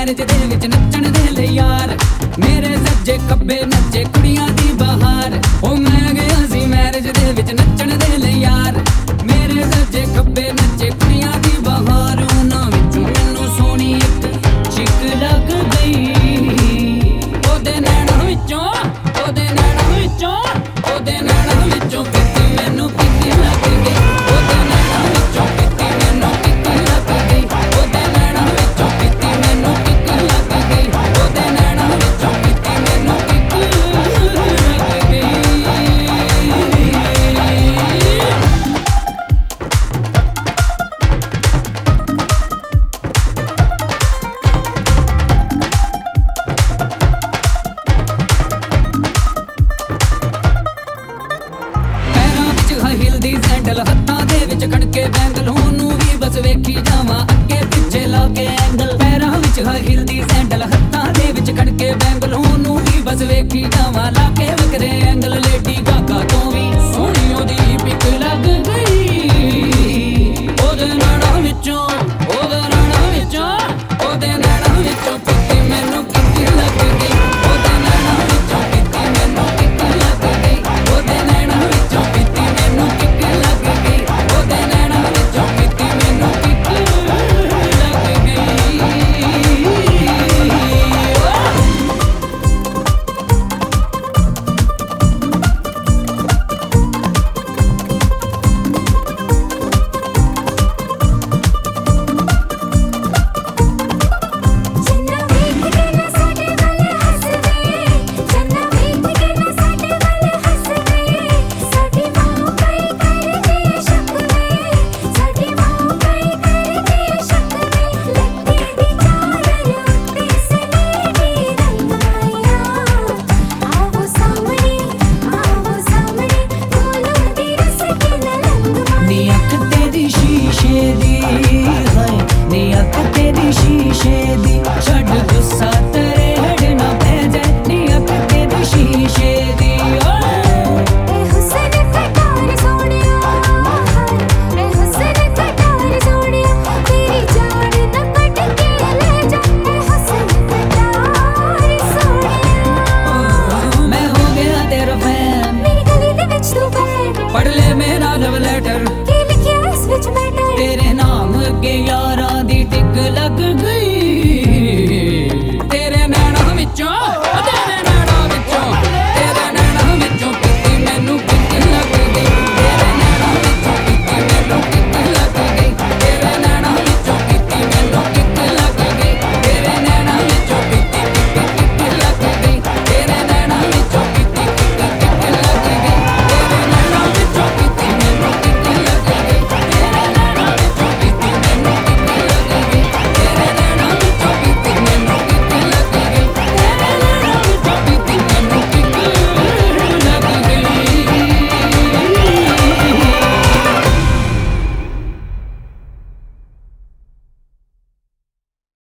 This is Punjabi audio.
ਮੈਰਿਜ ਦੇ ਵਿੱਚ ਨੱਚਣ ਦੇ ਲਈ ਯਾਰ ਮੇਰੇ ਸੱਜੇ ਖੱਬੇ ਨੱਚੇ ਕੁੜੀਆਂ ਦੀ ਬਹਾਰ ਉਹ ਮੈਂ ਗਿਆ ਸੀ ਮੈਰਿਜ ਦੇ ਵਿੱਚ ਨੱਚਣ ਦੇ ਲਈ ਯਾਰ ਮੇਰੇ ਸੱਜੇ ਖੱਬੇ ਨੱਚੇ ਕੁੜੀਆਂ ਦੀ ਬਹਾਰ ਉਹਨਾਂ ਵਿੱਚੋਂ ਮੈਨੂੰ ਸੋਹਣੀ ਇੱਕ ਚਿੱਕ ਲੱਗ ਗਈ ਉਹਦੇ ਨੈਣਾਂ ਵਿੱਚੋਂ ਕਿਤੇ ਮੈਨੂੰ ਕਿੱਕੀ ਲੱਗ ਗਈ ਉਹਦੇ ਨੈਣਾਂ ਵਿੱਚੋਂ ਕਿਤੇ ਮੈਨੂੰ ਕਿੱਕੀ ਲੱਗ ਗਈ ਉਹਦੇ ਨੈਣਾਂ ਵਿੱਚੋਂ ਕਿਤੇ ਮੈਨੂੰ ਕਿੱਕੀ ਲੱਗ ਗਈ ਉਹਦੇ ਨੈਣਾਂ ਵਿੱਚੋਂ ਕਿਤੇ ਮੈਨੂੰ ਕਿੱਕੀ ਲੱਗ ਗਈ। ਹਿਲਦੀ ਸੈਂਡਲ ਹੱਥਾਂ ਦੇ ਵਿੱਚ ਕਣਕੇ ਬੈਂਗਲ ਉਹਨੂੰ ਵੀ ਬਸ ਵੇਖੀ ਜਾਵਾਂ ਅੱਗੇ ਪਿੱਛੇ ਲਾ ਕੇ ਐਂਗਲ ਪੈਰਾਂ ਵਿੱਚ ਹਿਲਦੀ ਸੈਂਡਲ ਹੱਥਾਂ ਦੇ ਵਿੱਚ ਕਣਕੇ ਬੈਂਗਲ ਉਹਨੂੰ ਵੀ ਬਸ ਵੇਖੀ ਜਾਵਾਂ ਲਾ ਕੇ ਵਕਰੇ ਐਂਗਲ